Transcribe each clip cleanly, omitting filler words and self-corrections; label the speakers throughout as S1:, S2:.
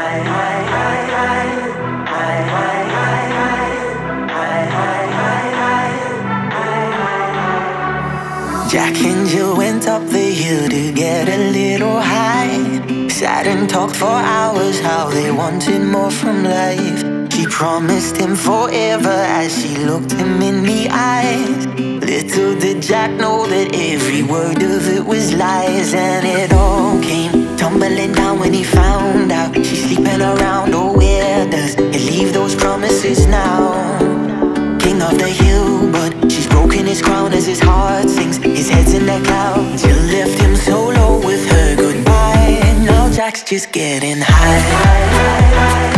S1: Jack and Jill went up the hill to get a little high. Sat and talked for hours how they wanted more from life. She promised him forever as she looked him in the eyes. Little did Jack know that every word of it was lies. And it all came tumbling down when he found out she's sleeping around. Oh, where does he leave those promises now? King of the hill, but she's broken his crown as his heart sings. His head's in the clouds. Jill left him solo with her goodbye. Now Jack's just getting high.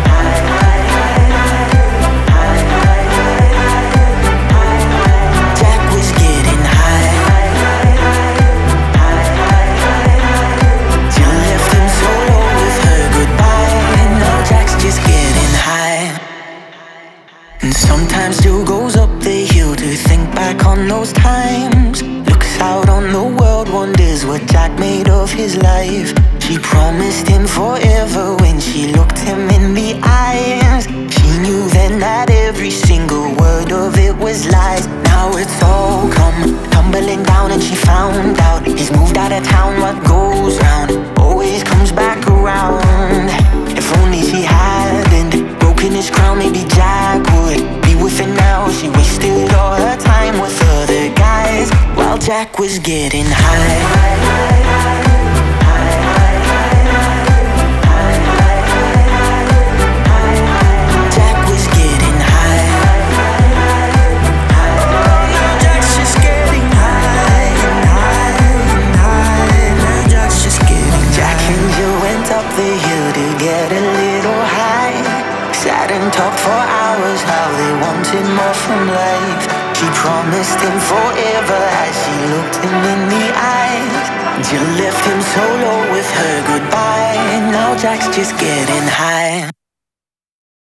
S1: And sometimes Jill goes up the hill to think back on those times. Looks out on the world, wonders what Jack made of his life. She promised him forever when she looked him in the eyes. She knew then that every single word of it was lies. Now it's all come tumbling down and she found out he's moved out of town. What goes round always comes back around. If only she hadn't broken his crown, maybe Jack would be with her now. She wasted all her time with other guys while Jack was getting high. Sat and talked for hours how they wanted more from life. She promised him forever as she looked him in the eyes. Jill left him solo with her goodbye. Now Jack's just getting high.